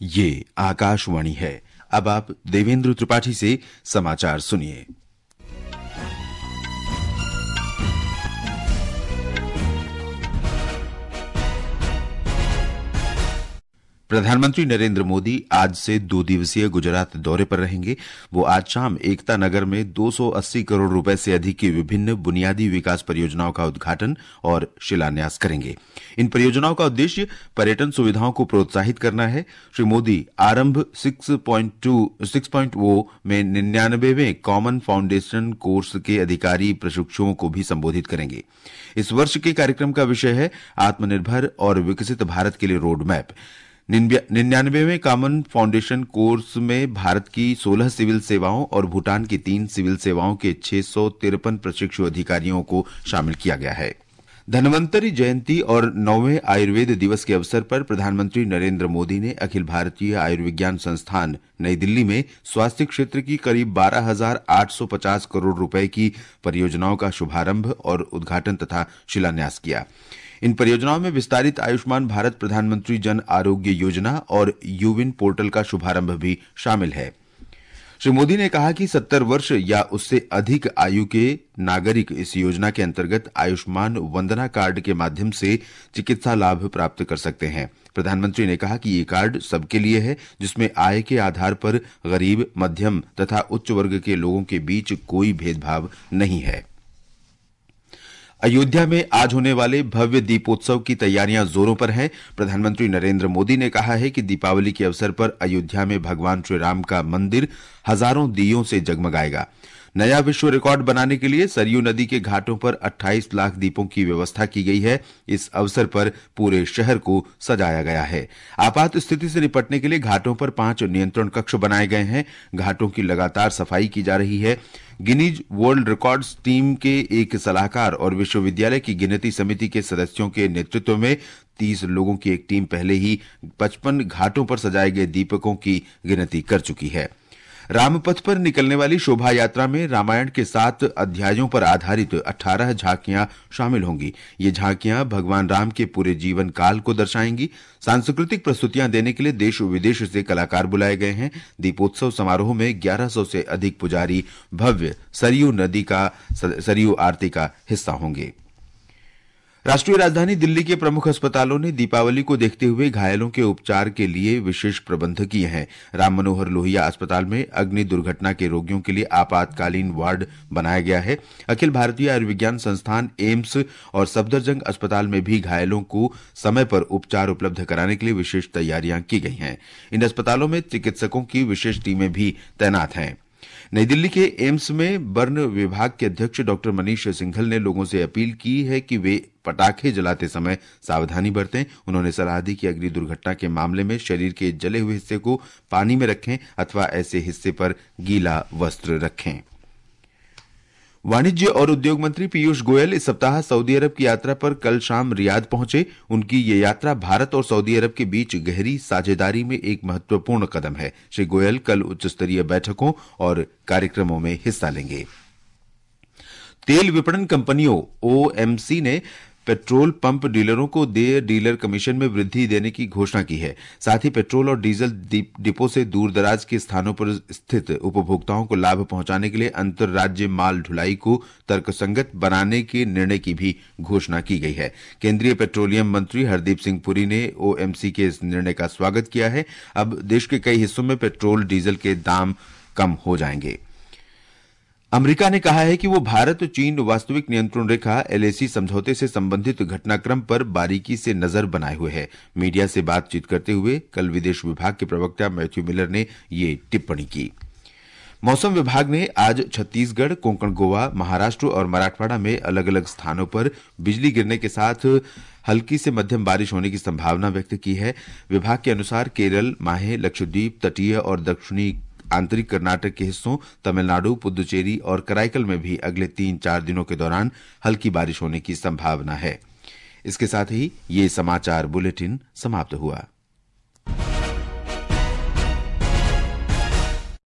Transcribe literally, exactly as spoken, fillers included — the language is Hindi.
ये आकाशवाणी है। अब आप देवेंद्र त्रिपाठी से समाचार सुनिए। प्रधानमंत्री नरेंद्र मोदी आज से दो दिवसीय गुजरात दौरे पर रहेंगे। वो आज शाम एकता नगर में दो सौ अस्सी करोड़ रुपए से अधिक की विभिन्न बुनियादी विकास परियोजनाओं का उद्घाटन और शिलान्यास करेंगे। इन परियोजनाओं का उद्देश्य पर्यटन सुविधाओं को प्रोत्साहित करना है। श्री मोदी आरंभ सिक्स पॉइंट ओ में निन्यानवेवें कॉमन फाउंडेशन कोर्स के अधिकारी प्रशिक्षुओं को भी संबोधित करेंगे। इस वर्ष के कार्यक्रम का विषय है आत्मनिर्भर और विकसित भारत के लिए रोड मैप। निन्यानवेवें कॉमन फाउंडेशन कोर्स में भारत की सोलह सिविल सेवाओं और भूटान की तीन सिविल सेवाओं के छह सौ तिरपन प्रशिक्षु अधिकारियों को शामिल किया गया है। धन्वंतरि जयंती और नौवें आयुर्वेद दिवस के अवसर पर प्रधानमंत्री नरेंद्र मोदी ने अखिल भारतीय आयुर्विज्ञान संस्थान नई दिल्ली में स्वास्थ्य क्षेत्र की करीब बारह हजार आठ सौ पचास करोड़ रुपए की परियोजनाओं का शुभारंभ और उद्घाटन तथा शिलान्यास किया। इन परियोजनाओं में विस्तारित आयुष्मान भारत प्रधानमंत्री जन आरोग्य योजना और यूविन पोर्टल का शुभारंभ भी शामिल है। श्री मोदी ने कहा कि सत्तर वर्ष या उससे अधिक आयु के नागरिक इस योजना के अंतर्गत आयुष्मान वंदना कार्ड के माध्यम से चिकित्सा लाभ प्राप्त कर सकते हैं। प्रधानमंत्री ने कहा कि ये कार्ड सबके लिए है, जिसमें आय के आधार पर गरीब, मध्यम तथा उच्च वर्ग के लोगों के बीच कोई भेदभाव नहीं है। अयोध्या में आज होने वाले भव्य दीपोत्सव की तैयारियां जोरों पर हैं। प्रधानमंत्री नरेंद्र मोदी ने कहा है कि दीपावली के अवसर पर अयोध्या में भगवान श्री राम का मंदिर हजारों दियों से जगमगाएगा। नया विश्व रिकॉर्ड बनाने के लिए सरयू नदी के घाटों पर अट्ठाईस लाख दीपों की व्यवस्था की गई है। इस अवसर पर पूरे शहर को सजाया गया है। आपात स्थिति से निपटने के लिए घाटों पर पांच नियंत्रण कक्ष बनाए गए हैं। घाटों की लगातार सफाई की जा रही है। गिनीज वर्ल्ड रिकॉर्ड्स टीम के एक सलाहकार और विश्वविद्यालय की गिनती समिति के सदस्यों के नेतृत्व में तीस लोगों की एक टीम पहले ही पचपन घाटों पर सजाए गए दीपकों की गिनती कर चुकी है। रामपथ पर निकलने वाली शोभा यात्रा में रामायण के सात अध्यायों पर आधारित अठारह झांकियां शामिल होंगी। ये झांकियां भगवान राम के पूरे जीवन काल को दर्शाएंगी। सांस्कृतिक प्रस्तुतियां देने के लिए देश विदेश से कलाकार बुलाए गए हैं। दीपोत्सव समारोह में ग्यारह सौ से अधिक पुजारी भव्य सरयू नदी का सरयू आरती का हिस्सा होंगे। राष्ट्रीय राजधानी दिल्ली के प्रमुख अस्पतालों ने दीपावली को देखते हुए घायलों के उपचार के लिए विशेष प्रबंध किए हैं। राम मनोहर लोहिया अस्पताल में अग्नि दुर्घटना के रोगियों के लिए आपातकालीन वार्ड बनाया गया है। अखिल भारतीय आयुर्विज्ञान संस्थान एम्स और सफदरजंग अस्पताल में भी घायलों को समय पर उपचार उपलब्ध कराने के लिए विशेष तैयारियां की गई हैं। इन अस्पतालों में चिकित्सकों की विशेष टीमें भी तैनात हैं। नई दिल्ली के एम्स में बर्न विभाग के अध्यक्ष डॉक्टर मनीष सिंघल ने लोगों से अपील की है कि वे पटाखे जलाते समय सावधानी बरतें। उन्होंने सलाह दी कि अग्नि दुर्घटना के मामले में शरीर के जले हुए हिस्से को पानी में रखें अथवा ऐसे हिस्से पर गीला वस्त्र रखें। वाणिज्य और उद्योग मंत्री पीयूष गोयल इस सप्ताह सऊदी अरब की यात्रा पर कल शाम रियाद पहुंचे। उनकी ये यात्रा भारत और सऊदी अरब के बीच गहरी साझेदारी में एक महत्वपूर्ण कदम है। श्री गोयल कल उच्च स्तरीय बैठकों और कार्यक्रमों में हिस्सा लेंगे। तेल विपणन कंपनियों ओएमसी ने पेट्रोल पंप डीलरों को देय डीलर कमीशन में वृद्धि देने की घोषणा की है। साथ ही पेट्रोल और डीजल डिपो से दूर दराज के स्थानों पर स्थित उपभोक्ताओं को लाभ पहुंचाने के लिए अंतर राज्य माल ढुलाई को तर्कसंगत बनाने के निर्णय की भी घोषणा की गई है। केंद्रीय पेट्रोलियम मंत्री हरदीप सिंह पुरी ने ओएमसी के इस निर्णय का स्वागत किया है। अब देश के कई हिस्सों में पेट्रोल डीजल के दाम कम हो जाएंगे। अमेरिका ने कहा है कि वो भारत चीन वास्तविक नियंत्रण रेखा एलएसी समझौते से संबंधित घटनाक्रम पर बारीकी से नजर बनाए हुए है। मीडिया से बातचीत करते हुए कल विदेश विभाग के प्रवक्ता मैथ्यू मिलर ने ये टिप्पणी की। मौसम विभाग ने आज छत्तीसगढ़, कोंकण गोवा, महाराष्ट्र और मराठवाड़ा में अलग अलग स्थानों पर बिजली गिरने के साथ हल्की से मध्यम बारिश होने की संभावना व्यक्त की है। विभाग के अनुसार केरल, माहे, लक्षद्वीप, तटीय और दक्षिणी आंतरिक कर्नाटक के हिस्सों, तमिलनाडु, पुदुचेरी और कराईकल में भी अगले तीन चार दिनों के दौरान हल्की बारिश होने की संभावना है। इसके साथ ही ये समाचार बुलेटिन समाप्त हुआ।